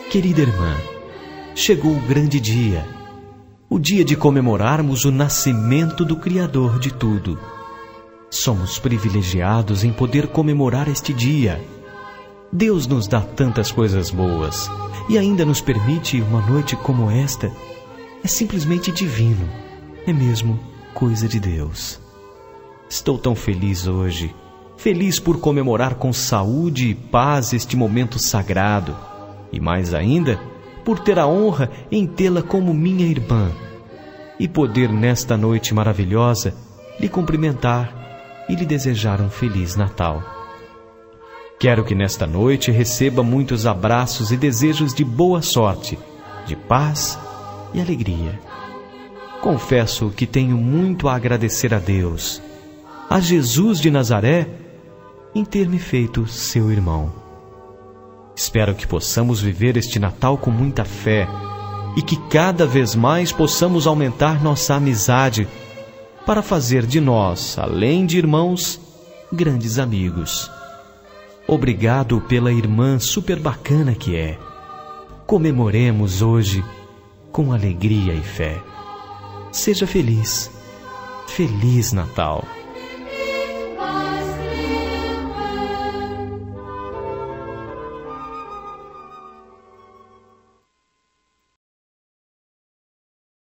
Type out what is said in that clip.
Querida irmã, chegou o grande dia, o dia de comemorarmos o nascimento do Criador de tudo. Somos privilegiados em poder comemorar este dia. Deus nos dá tantas coisas boas e ainda nos permite uma noite como esta. É simplesmente divino, é mesmo coisa de Deus. Estou tão feliz hoje, feliz por comemorar com saúde e paz este momento sagrado, e mais ainda, por ter a honra em tê-la como minha irmã, e poder nesta noite maravilhosa lhe cumprimentar e lhe desejar um Feliz Natal. Quero que nesta noite receba muitos abraços e desejos de boa sorte, de paz e alegria. Confesso que tenho muito a agradecer a Deus, a Jesus de Nazaré, em ter me feito seu irmão. Espero que possamos viver este Natal com muita fé e que cada vez mais possamos aumentar nossa amizade para fazer de nós, além de irmãos, grandes amigos. Obrigado pela irmã super bacana que é. Comemoremos hoje com alegria e fé. Seja feliz. Feliz Natal!